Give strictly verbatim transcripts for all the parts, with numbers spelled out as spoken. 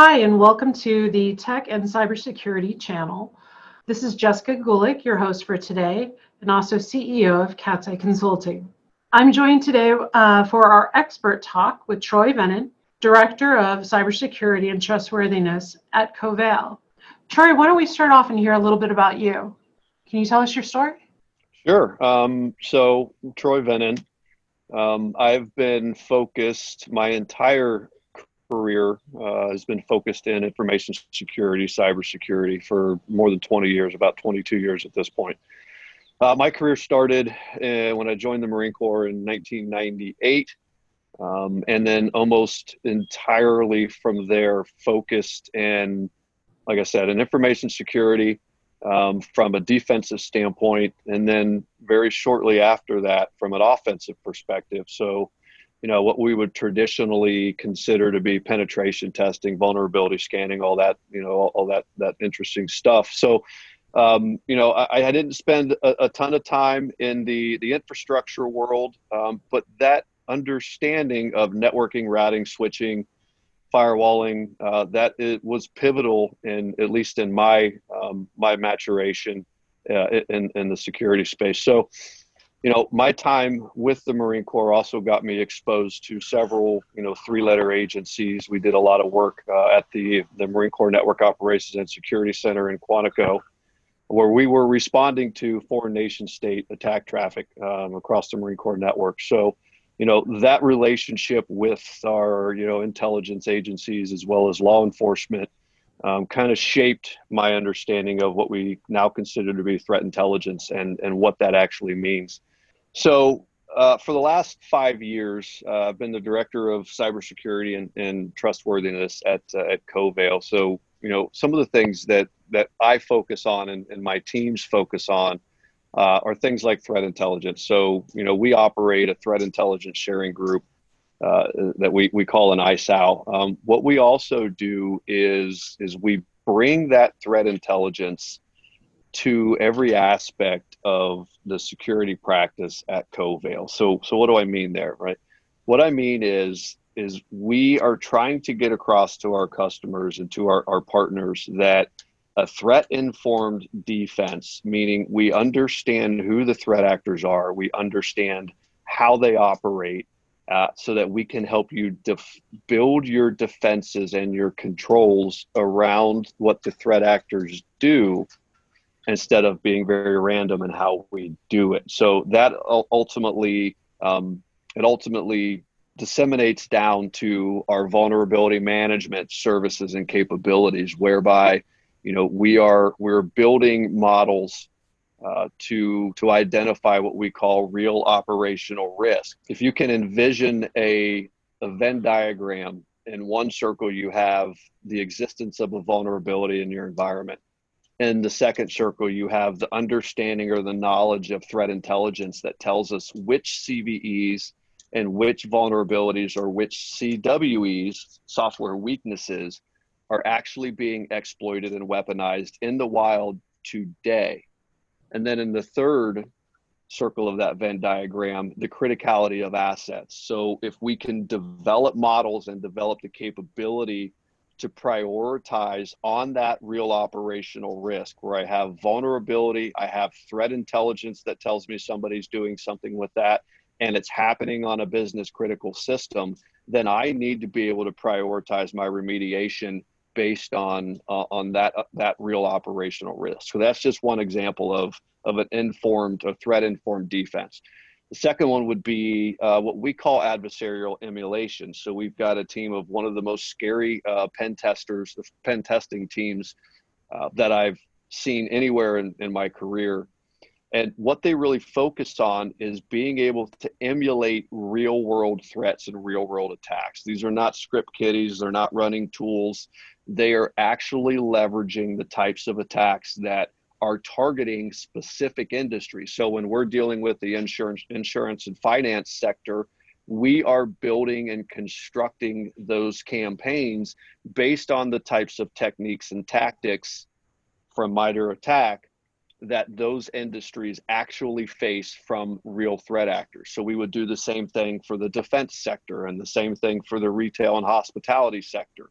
Hi, and welcome to the Tech and Cybersecurity channel. This is Jessica Gulick, your host for today, and also C E O of Cat's Eye Consulting. I'm joined today uh, for our expert talk with Troy Vennon, Director of Cybersecurity and Trustworthiness at Covail. Troy, why don't we start off and hear a little bit about you? Can you tell us your story? Sure. Um, so, Troy Vennon, um, I've been focused my entire career uh, has been focused in information security, cybersecurity for more than twenty years, about twenty-two years at this point. Uh, my career started uh, when I joined the Marine Corps in nineteen ninety-eight, um, and then almost entirely from there focused in, like I said, in information security um, from a defensive standpoint, and then very shortly after that from an offensive perspective. So, you know, what we would traditionally consider to be penetration testing, vulnerability scanning, all that, you know, all, all that that interesting stuff. So, um, you know, I, I didn't spend a, a ton of time in the the infrastructure world, um, but that understanding of networking, routing, switching, firewalling, uh, that it was pivotal in, at least in my um, my maturation uh, in in the security space. So, you know, my time with the Marine Corps also got me exposed to several, you know, three-letter agencies. We did a lot of work uh, at the the Marine Corps Network Operations and Security Center in Quantico, where we were responding to foreign nation state attack traffic um, across the Marine Corps network. So, you know, that relationship with our, you know, intelligence agencies as well as law enforcement um, kind of shaped my understanding of what we now consider to be threat intelligence and, and what that actually means. So uh, for the last five years, uh, I've been the director of cybersecurity and, and trustworthiness at uh, at Covail. So, you know, some of the things that that I focus on and, and my teams focus on uh, are things like threat intelligence. So, you know, we operate a threat intelligence sharing group uh, that we we call an I S O W. Um, what we also do is is we bring that threat intelligence to every aspect of the security practice at Covail. So, so what do I mean there, right? What I mean is, is we are trying to get across to our customers and to our, our partners that a threat-informed defense, meaning we understand who the threat actors are, we understand how they operate, uh, so that we can help you def- build your defenses and your controls around what the threat actors do, instead of being very random in how we do it. So that ultimately, um, it ultimately disseminates down to our vulnerability management services and capabilities, whereby, you know, we are we're building models uh, to to identify what we call real operational risk. If you can envision a a Venn diagram, in one circle you have the existence of a vulnerability in your environment. In the second circle, you have the understanding or the knowledge of threat intelligence that tells us which C V Es and which vulnerabilities or which C W Es, software weaknesses, are actually being exploited and weaponized in the wild today. And then in the third circle of that Venn diagram, the criticality of assets. So if we can develop models and develop the capability to prioritize on that real operational risk, where I have vulnerability, I have threat intelligence that tells me somebody's doing something with that, and it's happening on a business critical system, then I need to be able to prioritize my remediation based on uh, on that uh, that real operational risk. So that's just one example of of an informed, a threat informed defense. The second one would be uh, what we call adversarial emulation. So we've got a team of one of the most scary uh, pen testers, the pen testing teams uh, that I've seen anywhere in, in my career. And what they really focus on is being able to emulate real world threats and real world attacks. These are not script kiddies, they're not running tools. They are actually leveraging the types of attacks that are targeting specific industries. So when we're dealing with the insurance, insurance and finance sector, we are building and constructing those campaigns based on the types of techniques and tactics from MITRE ATT&CK that those industries actually face from real threat actors. So we would do the same thing for the defense sector and the same thing for the retail and hospitality sector.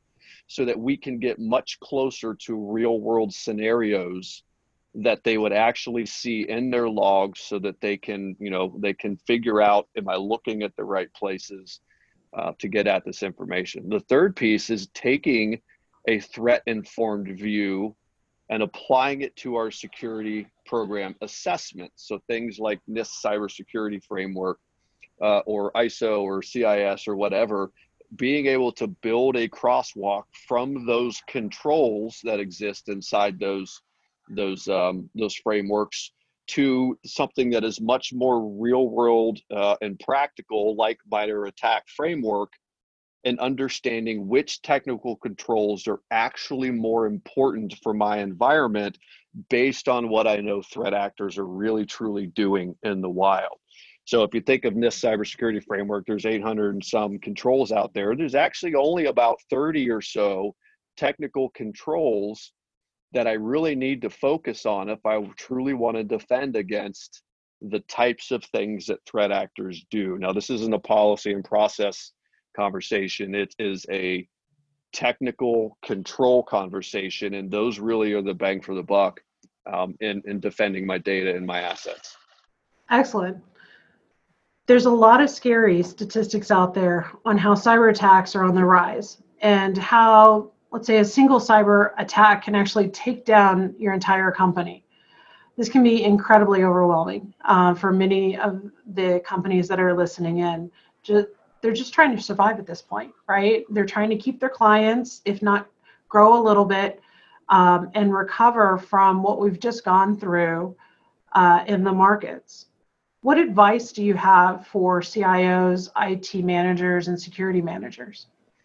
so that we can get much closer to real world scenarios that they would actually see in their logs, so that they can, you know, they can figure out, am I looking at the right places uh, to get at this information? The third piece is taking a threat informed view and applying it to our security program assessment. So things like NIST cybersecurity framework uh, or I S O or C I S or whatever, being able to build a crosswalk from those controls that exist inside those those um, those frameworks to something that is much more real world uh, and practical, like minor attack framework, and understanding which technical controls are actually more important for my environment based on what I know threat actors are really truly doing in the wild. So if you think of NIST cybersecurity framework, there's eight hundred and some controls out there. There's actually only about thirty or so technical controls that I really need to focus on if I truly want to defend against the types of things that threat actors do. Now, this isn't a policy and process conversation. It is a technical control conversation, and those really are the bang for the buck um, in, in defending my data and my assets. Excellent. There's a lot of scary statistics out there on how cyber attacks are on the rise, and how, let's say, a single cyber attack can actually take down your entire company. This can be incredibly overwhelming uh, for many of the companies that are listening in. Just, they're just trying to survive at this point, right? They're trying to keep their clients, if not grow a little bit, um, and recover from what we've just gone through uh, in the markets. What advice do you have for C I Os, I T managers, and security managers?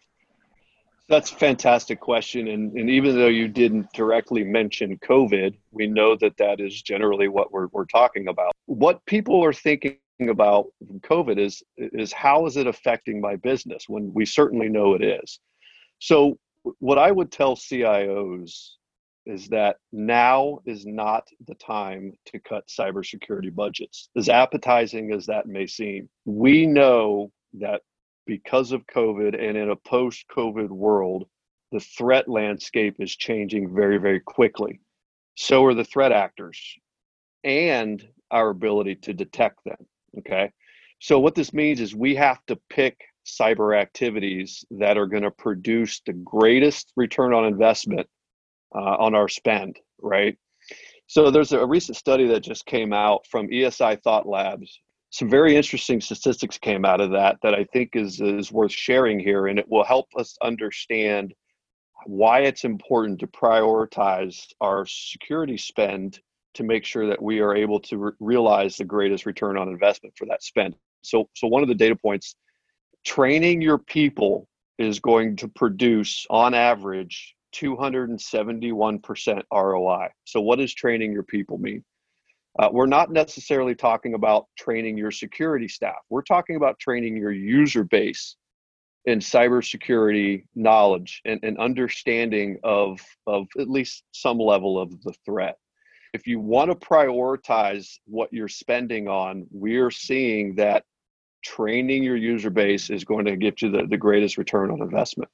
That's a fantastic question. And, and even though you didn't directly mention COVID, we know that that is generally what we're, we're talking about. What people are thinking about COVID is, is how is it affecting my business, when we certainly know it is. So what I would tell C I Os is that now is not the time to cut cybersecurity budgets. As appetizing as that may seem, we know that because of COVID and in a post-COVID world, the threat landscape is changing very, very quickly. So are the threat actors and our ability to detect them, okay? So what this means is we have to pick cyber activities that are gonna produce the greatest return on investment uh, on our spend, right? So there's a recent study that just came out from E S I Thought Labs. Some very interesting statistics came out of that that I think is, is worth sharing here, and it will help us understand why it's important to prioritize our security spend to make sure that we are able to re- realize the greatest return on investment for that spend. So, so one of the data points, training your people is going to produce on average two hundred seventy-one percent R O I. So what does training your people mean? Uh, we're not necessarily talking about training your security staff. We're talking about training your user base in cybersecurity knowledge and, and understanding of, of at least some level of the threat. If you want to prioritize what you're spending on, we're seeing that training your user base is going to get you the, the greatest return on investment.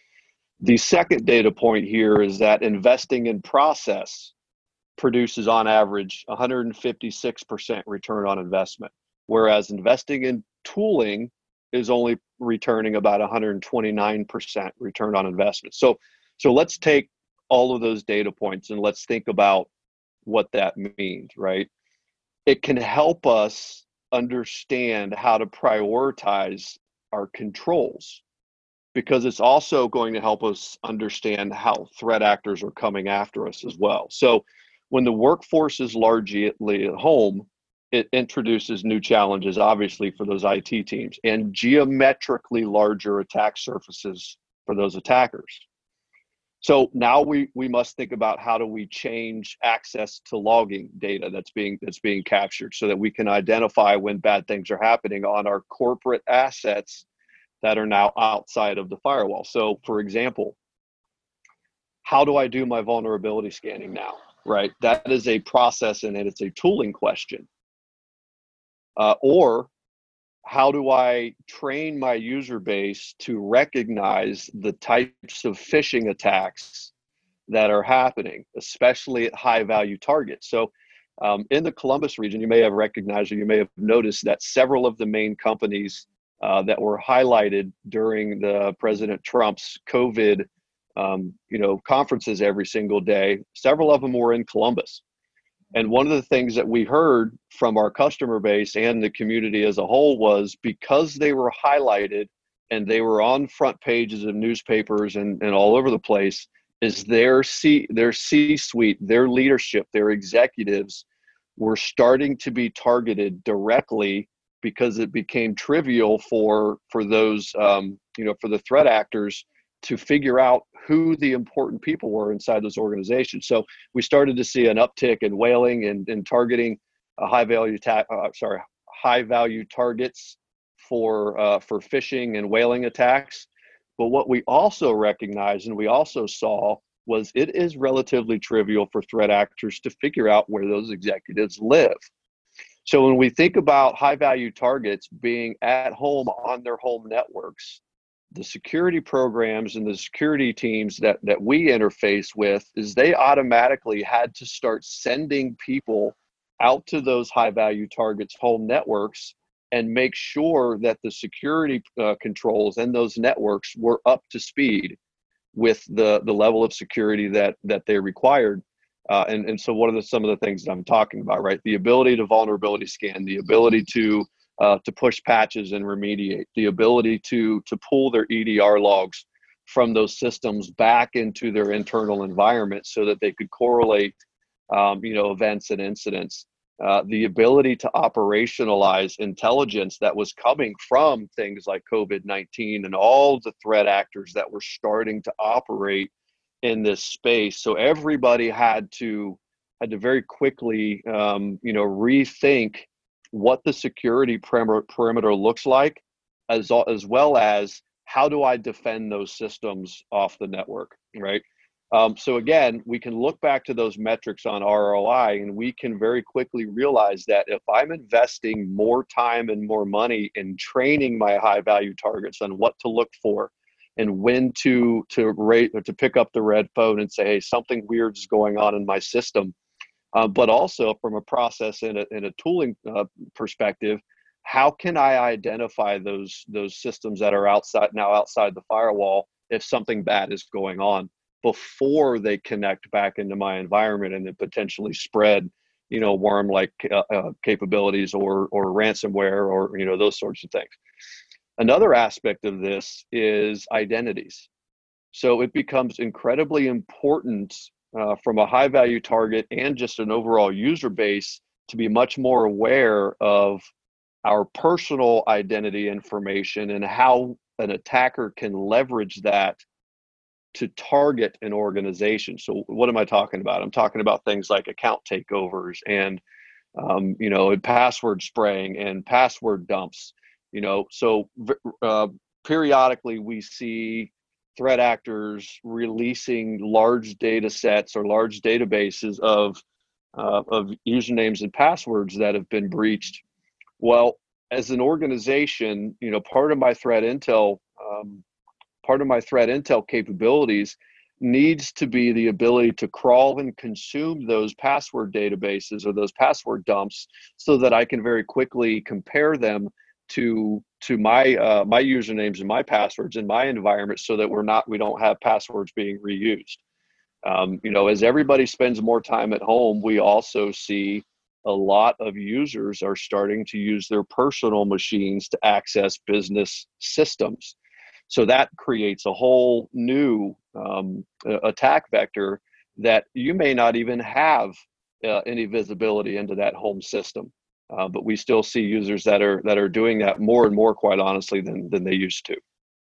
The second data point here is that investing in process produces on average one hundred fifty-six percent return on investment, whereas investing in tooling is only returning about one hundred twenty-nine percent return on investment. So, so let's take all of those data points and let's think about what that means, right? It can help us understand how to prioritize our controls, because it's also going to help us understand how threat actors are coming after us as well. So when the workforce is largely at home, it introduces new challenges, obviously, for those I T teams, and geometrically larger attack surfaces for those attackers. So now we, we must think about how do we change access to logging data that's being that's being captured so that we can identify when bad things are happening on our corporate assets that are now outside of the firewall. So for example, how do I do my vulnerability scanning now, right? That is a process and it's a tooling question. Uh, or how do I train my user base to recognize the types of phishing attacks that are happening, especially at high value targets? So um, in the Columbus region, you may have recognized or you may have noticed that several of the main companies uh, that were highlighted during the President Trump's COVID um, you know, conferences every single day, several of them were in Columbus. And one of the things that we heard from our customer base and the community as a whole was because they were highlighted and they were on front pages of newspapers and, and all over the place, is their C, their C-suite, their leadership, their executives were starting to be targeted directly because it became trivial for for those um, you know for the threat actors to figure out who the important people were inside those organizations. So we started to see an uptick in whaling and, and targeting a high value ta- uh, sorry high value targets for uh, for phishing and whaling attacks. But what we also recognized and we also saw was it is relatively trivial for threat actors to figure out where those executives live. So when we think about high value targets being at home on their home networks, the security programs and the security teams that, that we interface with is they automatically had to start sending people out to those high value targets home networks and make sure that the security uh, controls and those networks were up to speed with the, the level of security that, that they required. Uh, and, and so what are the, some of the things that I'm talking about, right? The ability to vulnerability scan, the ability to uh, to push patches and remediate, the ability to to pull their E D R logs from those systems back into their internal environment so that they could correlate, um, you know, events and incidents. Uh, the ability to operationalize intelligence that was coming from things like COVID nineteen and all the threat actors that were starting to operate in this space. So everybody had to had to very quickly, um, you know, rethink what the security perimeter, perimeter looks like, as as well as how do I defend those systems off the network, right? Um, so again, we can look back to those metrics on R O I and we can very quickly realize that if I'm investing more time and more money in training my high value targets on what to look for and when to to rate or to pick up the red phone and say, hey, something weird is going on in my system, uh, but also from a process and a, and a tooling uh, perspective, how can I identify those those systems that are outside now outside the firewall if something bad is going on before they connect back into my environment and then potentially spread, you know, worm-like uh, uh, capabilities or or ransomware or, you know, those sorts of things. Another aspect of this is identities. So it becomes incredibly important uh, from a high-value target and just an overall user base to be much more aware of our personal identity information and how an attacker can leverage that to target an organization. So what am I talking about? I'm talking about things like account takeovers and, um, you know, and password spraying and password dumps, you know, so uh, periodically we see threat actors releasing large data sets or large databases of, uh, of usernames and passwords that have been breached. Well, as an organization, you know, part of my threat intel, um, part of my threat intel capabilities needs to be the ability to crawl and consume those password databases or those password dumps so that I can very quickly compare them to to my uh, my usernames and my passwords in my environment so that we're not we don't have passwords being reused. Um, you know, as everybody spends more time at home, we also see a lot of users are starting to use their personal machines to access business systems. So that creates a whole new um, attack vector that you may not even have uh, any visibility into that home system. Uh, but we still see users that are that are doing that more and more, quite honestly, than, than they used to.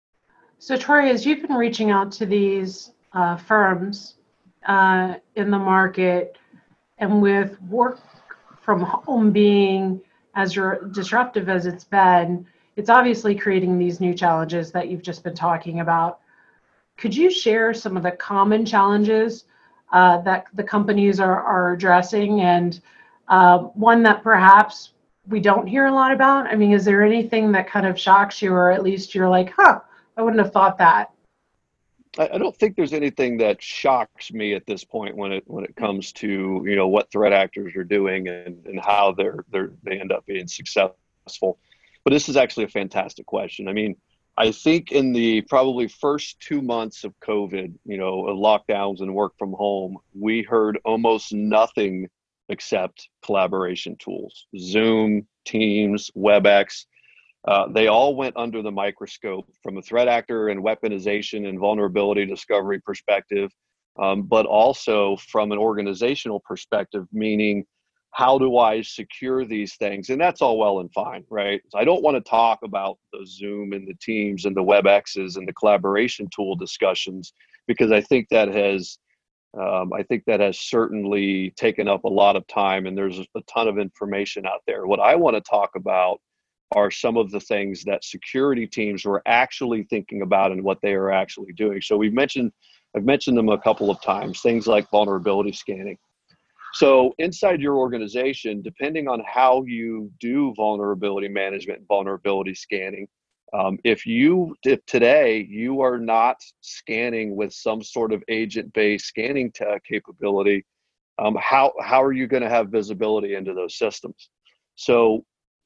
So Troy, as you've been reaching out to these uh, firms uh, in the market, and with work from home being as disruptive as it's been, it's obviously creating these new challenges that you've just been talking about. Could you share some of the common challenges uh, that the companies are, are addressing, and uh, one that perhaps we don't hear a lot about? I mean, is there anything that kind of shocks you, or at least you're like, huh, I wouldn't have thought that? I, I don't think there's anything that shocks me at this point when it when it comes to, you know, what threat actors are doing and, and how they're they're they end up being successful. But this is actually a fantastic question. I mean, I think in the probably first two months of COVID, you know, lockdowns and work from home, we heard almost nothing except collaboration tools, Zoom, Teams, WebEx. Uh, they all went under the microscope from a threat actor and weaponization and vulnerability discovery perspective, um, but also from an organizational perspective, meaning how do I secure these things? And that's all well and fine, right? So I don't want to talk about the Zoom and the Teams and the WebExes and the collaboration tool discussions, because I think that has um, I think that has certainly taken up a lot of time, and there's a ton of information out there. What I want to talk about are some of the things that security teams were actually thinking about and what they are actually doing. So we've mentioned, I've mentioned them a couple of times, things like vulnerability scanning. So inside your organization, depending on how you do vulnerability management and vulnerability scanning, um, if you, if today you are not scanning with some sort of agent-based scanning t- capability, um, how, how are you going to have visibility into those systems? So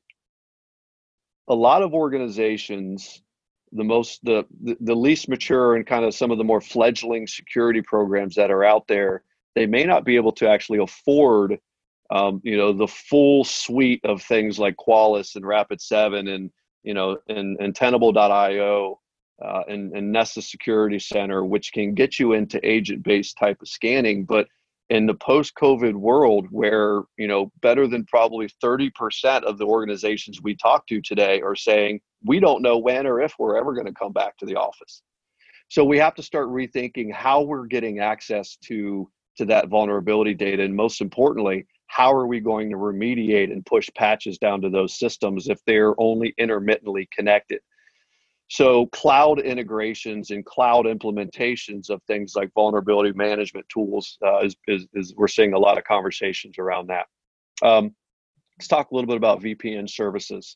a lot of organizations, the most the, the the least mature and kind of some of the more fledgling security programs that are out there, they may not be able to actually afford um, you know, the full suite of things like Qualys and Rapid seven and, you know, and, and Tenable dot io uh, and, and Nessus Security Center, which can get you into agent-based type of scanning. But in the post-COVID world, where, you know, better than probably thirty percent of the organizations we talk to today are saying, we don't know when or if we're ever going to come back to the office. So we have to start rethinking how we're getting access to, to that vulnerability data. And most importantly, how are we going to remediate and push patches down to those systems if they're only intermittently connected? So cloud integrations and cloud implementations of things like vulnerability management tools uh, is, is, is we're seeing a lot of conversations around that. Um, let's talk a little bit about V P N services.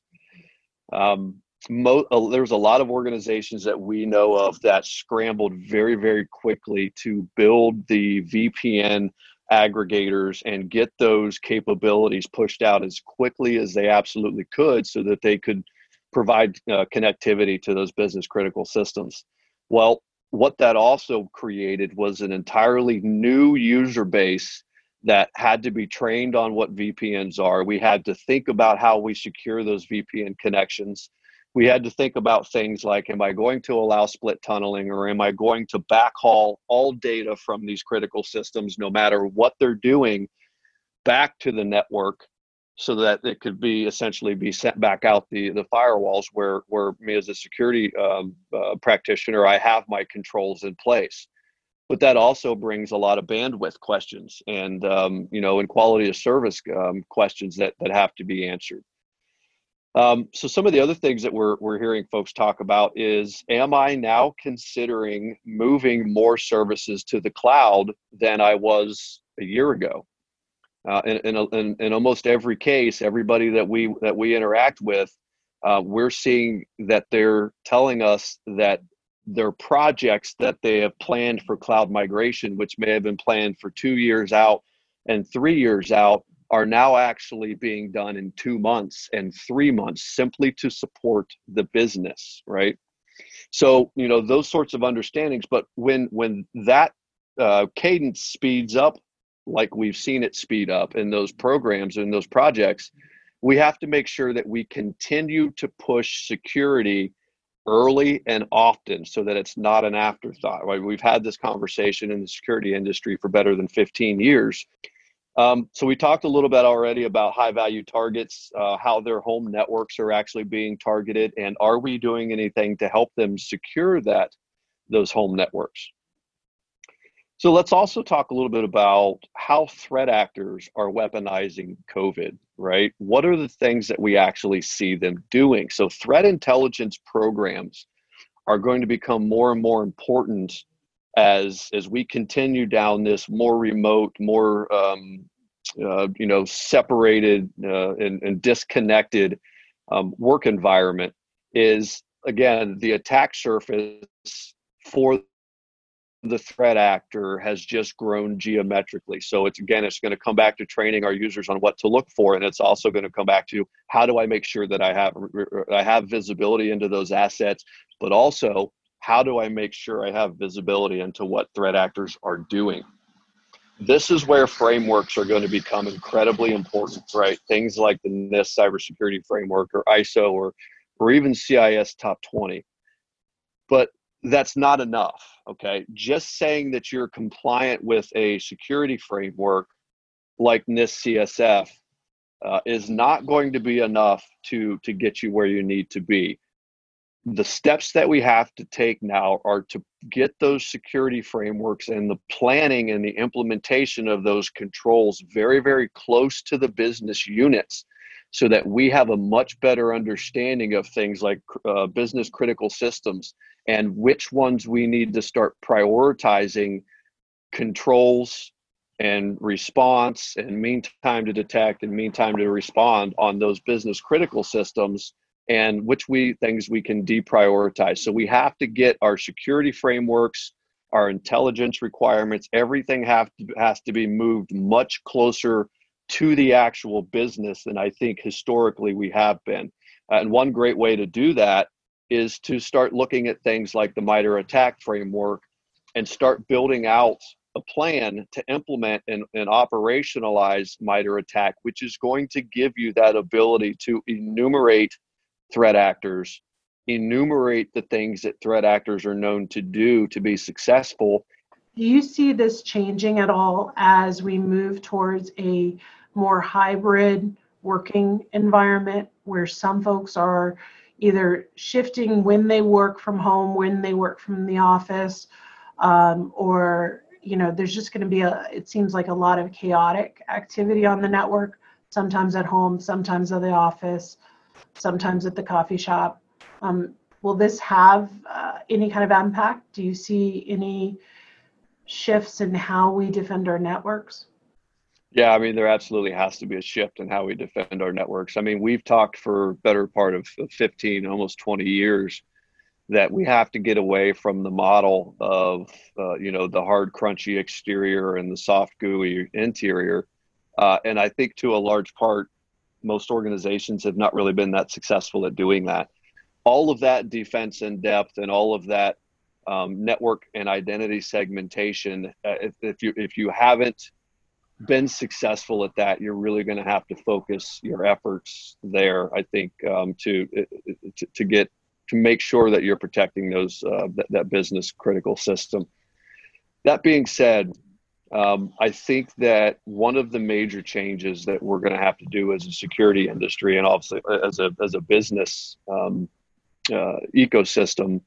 Um, mo- uh, there's a lot of organizations that we know of that scrambled very, very quickly to build the V P N aggregators and get those capabilities pushed out as quickly as they absolutely could so that they could provide uh, connectivity to those business critical systems. Well, what that also created was an entirely new user base that had to be trained on what V P Ns are. We had to think about how we secure those V P N connections. We had to think about things like, am I going to allow split tunneling, or am I going to backhaul all data from these critical systems, no matter what they're doing, back to the network, so that it could be essentially be sent back out the the firewalls where where me as a security um, uh, practitioner, I have my controls in place. But that also brings a lot of bandwidth questions and um, you know, and quality of service um, questions that that have to be answered. Um, so some of the other things that we're we're hearing folks talk about is, am I now considering moving more services to the cloud than I was a year ago? Uh, in, in, in, in almost every case, everybody that we that we interact with, uh, we're seeing that they're telling us that their projects that they have planned for cloud migration, which may have been planned for two years out and three years out, are now actually being done in two months and three months simply to support the business, right? So, you know, those sorts of understandings. But when when that uh, cadence speeds up, like we've seen it speed up in those programs and those projects, we have to make sure that we continue to push security early and often so that it's not an afterthought. Right? We've had this conversation in the security industry for better than fifteen years. Um, so we talked a little bit already about high value targets, uh, how their home networks are actually being targeted, and are we doing anything to help them secure that, those home networks? So let's also talk a little bit about how threat actors are weaponizing COVID, right? What are the things that we actually see them doing? So threat intelligence programs are going to become more and more important as, as we continue down this more remote, more um, uh, you know, separated uh, and, and disconnected um, work environment is, again, the attack surface for the threat actor has just grown geometrically. So it's, again, it's going to come back to training our users on what to look for, and it's also going to come back to how do I make sure that I have I have visibility into those assets, but also how do I make sure I have visibility into what threat actors are doing. This is where frameworks are going to become incredibly important, right? Things like the NIST cybersecurity framework, or I S O, or or even C I S top twenty. But that's not enough, okay? Just saying that you're compliant with a security framework like NIST C S F uh, is not going to be enough to, to get you where you need to be. The steps that we have to take now are to get those security frameworks and the planning and the implementation of those controls very, very close to the business units, so that we have a much better understanding of things like uh, business critical systems and which ones we need to start prioritizing controls and response and mean time to detect and mean time to respond on those business critical systems, and which we things we can deprioritize. So we have to get our security frameworks, our intelligence requirements, everything have to, has to be moved much closer to the actual business than I think historically we have been. Uh, and one great way to do that is to start looking at things like the MITRE ATT&CK framework and start building out a plan to implement and, and operationalize MITRE ATT&CK, which is going to give you that ability to enumerate threat actors, enumerate the things that threat actors are known to do to be successful. Do you see this changing at all as we move towards a more hybrid working environment, where some folks are either shifting when they work from home, when they work from the office, um, or, you know, there's just going to be a, it seems like a lot of chaotic activity on the network, sometimes at home, sometimes at the office, sometimes at the coffee shop. Um, will this have uh, any kind of impact? Do you see any shifts in how we defend our networks? Yeah, I mean, there absolutely has to be a shift in how we defend our networks. I mean, we've talked for better part of fifteen, almost twenty years that we have to get away from the model of, uh, you know, the hard, crunchy exterior and the soft, gooey interior. Uh, and I think to a large part, most organizations have not really been that successful at doing that. All of that defense in depth and all of that um, network and identity segmentation, uh, if, if you if you haven't been successful at that, you're really going to have to focus your efforts there, I think, um, to, to to get to make sure that you're protecting those uh, that, that business critical system. That being said, um, I think that one of the major changes that we're going to have to do as a security industry, and obviously as a as a business um, uh, ecosystem,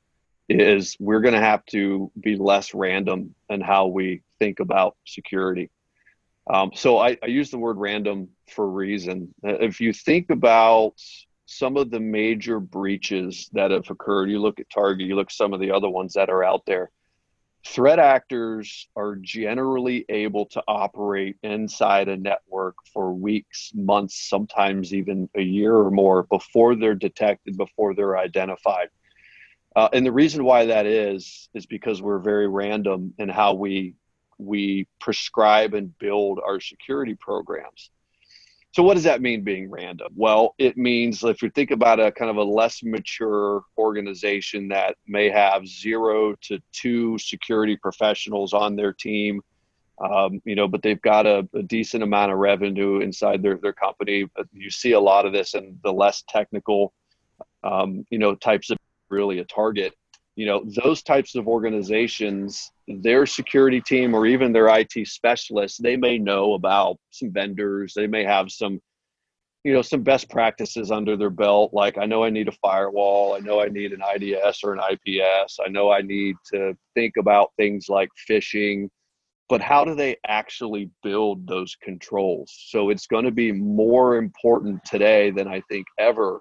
is we're going to have to be less random in how we think about security. Um, so I, I use the word random for a reason. If you think about some of the major breaches that have occurred, you look at Target, you look at some of the other ones that are out there, threat actors are generally able to operate inside a network for weeks, months, sometimes even a year or more before they're detected, before they're identified. Uh, and the reason why that is, is because we're very random in how we we prescribe and build our security programs. So what does that mean, being random? Well, it means if you think about a kind of a less mature organization that may have zero to two security professionals on their team, um, you know, but they've got a, a decent amount of revenue inside their, their company. You see a lot of this in the less technical, um, you know, types of really a Target. You know, those types of organizations, their security team or even their I T specialists, they may know about some vendors. They may have some, you know, some best practices under their belt. Like, I know I need a firewall. I know I need an I D S or an I P S. I know I need to think about things like phishing. But how do they actually build those controls? So it's going to be more important today than I think ever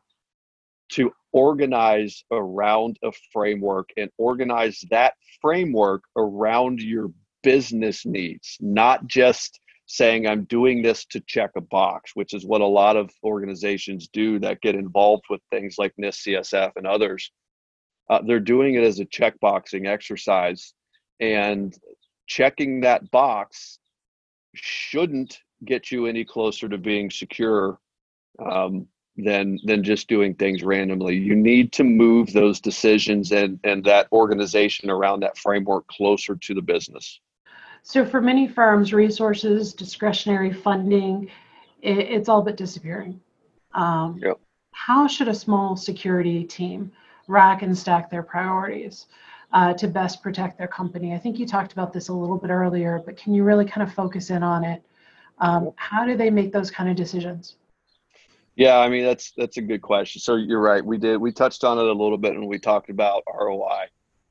to organize around a framework and organize that framework around your business needs, not just saying I'm doing this to check a box, which is what a lot of organizations do that get involved with things like NIST, C S F, and others. Uh, they're doing it as a checkboxing exercise, and checking that box shouldn't get you any closer to being secure um, than than just doing things randomly. You need to move those decisions and and that organization around that framework closer to the business. So for many firms, resources, discretionary funding, it, it's all but disappearing. Um, Yep. How should a small security team rack and stack their priorities uh, to best protect their company? I think you talked about this a little bit earlier, but can you really kind of focus in on it? Um, how do they make those kind of decisions? Yeah, I mean that's that's a good question. So you're right. We did we touched on it a little bit when we talked about R O I.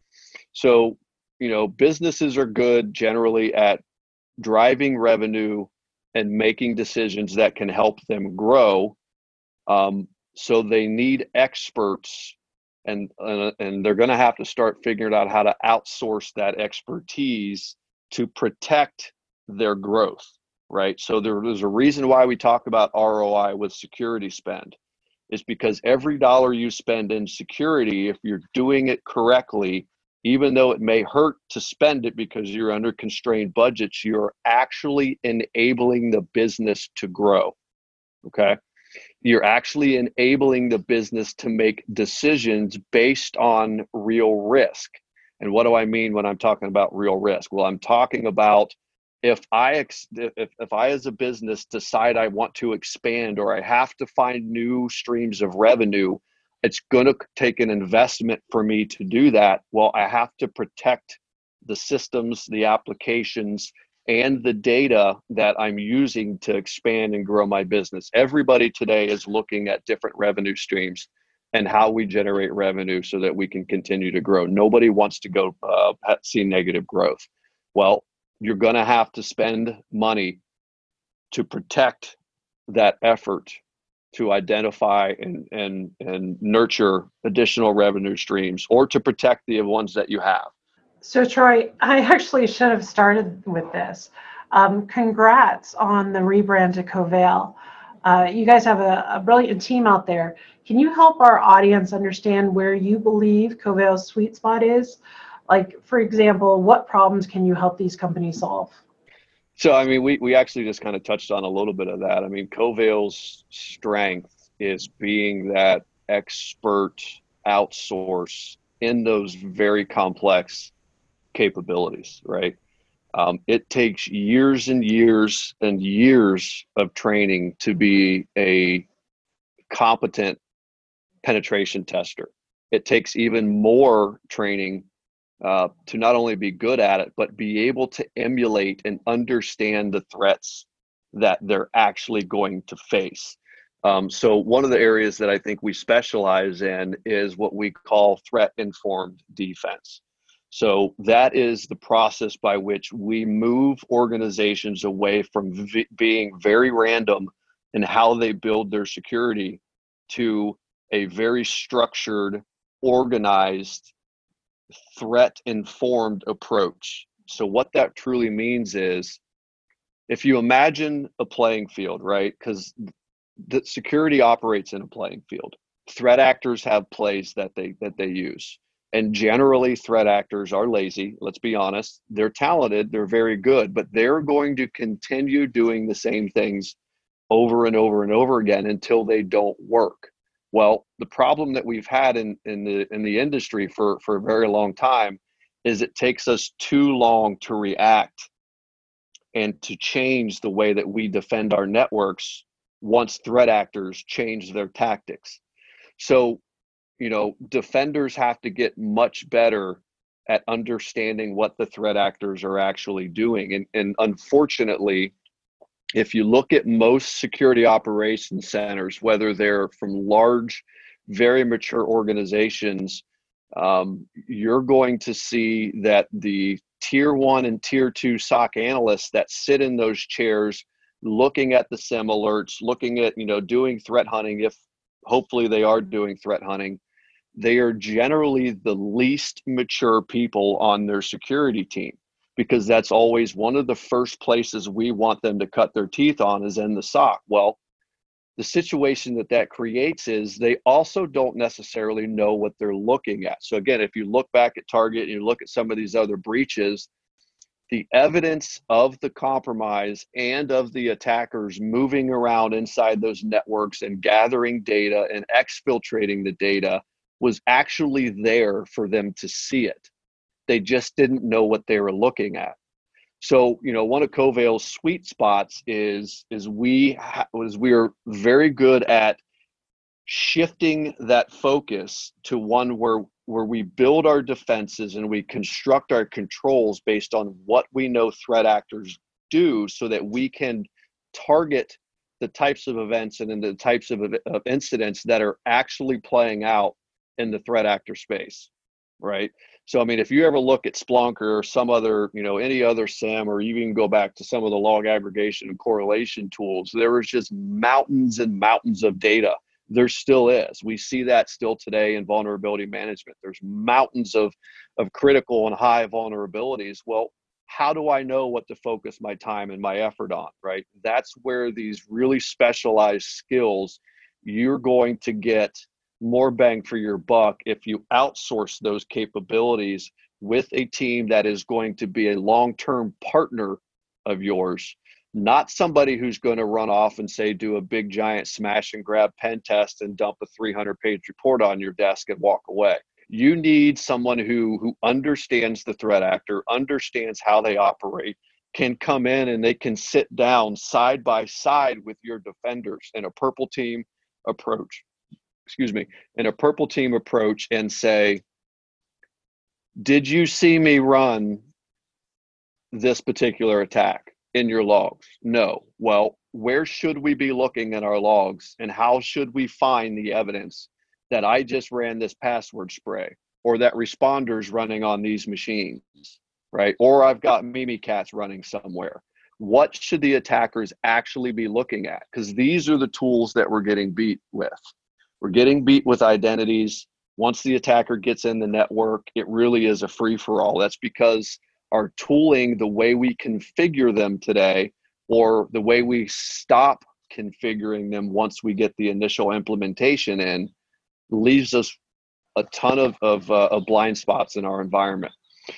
So, you know, businesses are good generally at driving revenue and making decisions that can help them grow. Um, so they need experts, and uh, and they're going to have to start figuring out how to outsource that expertise to protect their growth, right? So there, there's a reason why we talk about R O I with security spend. Is because every dollar you spend in security, if you're doing it correctly, even though it may hurt to spend it because you're under constrained budgets, you're actually enabling the business to grow. Okay. You're actually enabling the business to make decisions based on real risk. And what do I mean when I'm talking about real risk? Well, I'm talking about if I ex- if, if I as a business decide I want to expand or I have to find new streams of revenue, it's going to take an investment for me to do that. Well, I have to protect the systems, the applications, and the data that I'm using to expand and grow my business. Everybody today is looking at different revenue streams and how we generate revenue so that we can continue to grow. Nobody wants to go uh, see negative growth. Well, you're going to have to spend money to protect that effort to identify and, and, and nurture additional revenue streams or to protect the ones that you have. So Troy, I actually should have started with this. Um, congrats on the rebrand to Covéal. Uh, you guys have a, a brilliant team out there. Can you help our audience understand where you believe Covéal's sweet spot is? Like, for example, what problems can you help these companies solve? So, I mean, we, we actually just kind of touched on a little bit of that. I mean, Covéal's strength is being that expert outsource in those very complex capabilities, right? Um, it takes years and years and years of training to be a competent penetration tester. It takes even more training uh, to not only be good at it, but be able to emulate and understand the threats that they're actually going to face. Um, so one of the areas that I think we specialize in is what we call threat-informed defense. So that is the process by which we move organizations away from v- being very random in how they build their security to a very structured, organized, threat-informed approach. So what that truly means is if you imagine a playing field, right? Because the security operates in a playing field. Threat actors have plays that they that they use. And generally threat actors are lazy, let's be honest. They're talented, they're very good, but they're going to continue doing the same things over and over and over again until they don't work. Well, the problem that we've had in, in the in the industry for, for a very long time is it takes us too long to react and to change the way that we defend our networks once threat actors change their tactics. So, you know, defenders have to get much better at understanding what the threat actors are actually doing. And, and unfortunately, if you look at most security operations centers, whether they're from large, very mature organizations, um, you're going to see that the tier one and tier two S O C analysts that sit in those chairs, looking at the SIM alerts, looking at, you know, doing threat hunting, if hopefully they are doing threat hunting, they are generally the least mature people on their security team. because that's always one of the first places we want them to cut their teeth on is in the S O C. Well, the situation that that creates is they also don't necessarily know what they're looking at. So again, if you look back at Target and you look at some of these other breaches, the evidence of the compromise and of the attackers moving around inside those networks and gathering data and exfiltrating the data was actually there for them to see it. They just didn't know what they were looking at. So, you know, one of Coval's sweet spots is is we ha- was we are very good at shifting that focus to one where where we build our defenses and we construct our controls based on what we know threat actors do, so that we can target the types of events and the types of, of incidents that are actually playing out in the threat actor space, right? So, I mean, if you ever look at Splunk or some other, you know, any other S I E M, or you even go back to some of the log aggregation and correlation tools, there was just mountains and mountains of data. There still is. We see that still today in vulnerability management. There's mountains of, of critical and high vulnerabilities. Well, how do I know what to focus my time and my effort on, right? That's where these really specialized skills, you're going to get more bang for your buck if you outsource those capabilities with a team that is going to be a long-term partner of yours, not somebody who's going to run off and say, do a big giant smash and grab pen test and dump a three hundred page report on your desk and walk away. You need someone who, who understands the threat actor, understands how they operate, can come in and they can sit down side by side with your defenders in a purple team approach. excuse me, in a purple team approach and say, did you see me run this particular attack in your logs? No. Well, where should we be looking in our logs, and how should we find the evidence that I just ran this password spray, or that responders running on these machines, right? Or I've got Mimikatz running somewhere. What should the attackers actually be looking at? Because these are the tools that we're getting beat with. We're getting beat with identities. Once the attacker gets in the network, it really is a free-for-all. That's because our tooling, the way we configure them today, or the way we stop configuring them once we get the initial implementation in, leaves us a ton of, of, uh, of blind spots in our environment.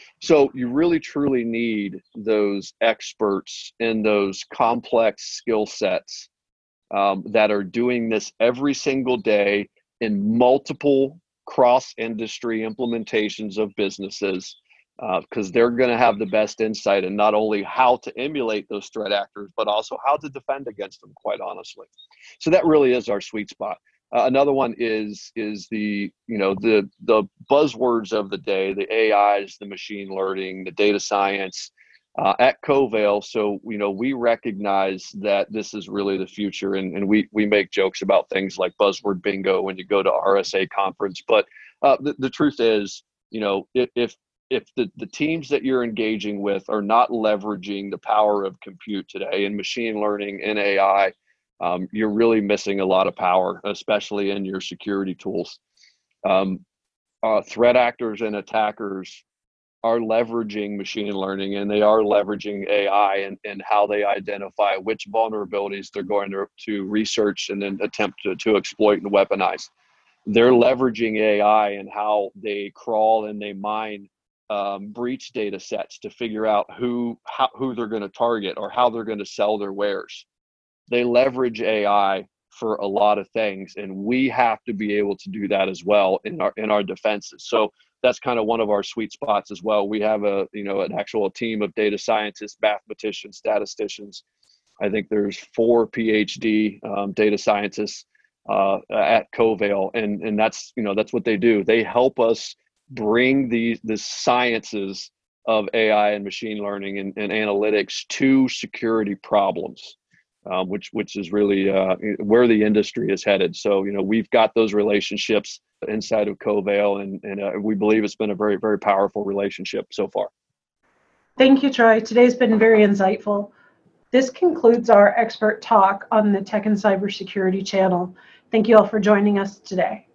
So you really truly need those experts in those complex skill sets Um, that are doing this every single day in multiple cross-industry implementations of businesses, because uh, they're going to have the best insight in not only how to emulate those threat actors, but also how to defend against them, quite honestly. So that really is our sweet spot. Uh, another one is is the you know the the buzzwords of the day, the A Is, the machine learning, the data science. Uh, at Coval, so you know we recognize that this is really the future, and, and we we make jokes about things like buzzword bingo when you go to R S A conference. But uh, the, the truth is, you know, if if, if the, the teams that you're engaging with are not leveraging the power of compute today and machine learning and A I, um, you're really missing a lot of power, especially in your security tools. Um, uh, threat actors and attackers are leveraging machine learning, and they are leveraging A I and, and how they identify which vulnerabilities they're going to, to research and then attempt to, to exploit and weaponize. They're leveraging A I and how they crawl and they mine um, breach data sets to figure out who, how, who they're going to target or how they're going to sell their wares. They leverage A I for a lot of things, and we have to be able to do that as well in our in our defenses. So that's kind of one of our sweet spots as well. We have a you know an actual team of data scientists, mathematicians, statisticians. I think there's four PhD um, data scientists uh, at Coval, and and that's you know that's what they do. They help us bring the the sciences of A I and machine learning and, and analytics to security problems. Um, which which is really uh, where the industry is headed. So, you know, we've got those relationships inside of Coval, and, and uh, we believe it's been a very, very powerful relationship so far. Thank you, Troy. Today's been very insightful. This concludes our expert talk on the Tech and Cybersecurity channel. Thank you all for joining us today.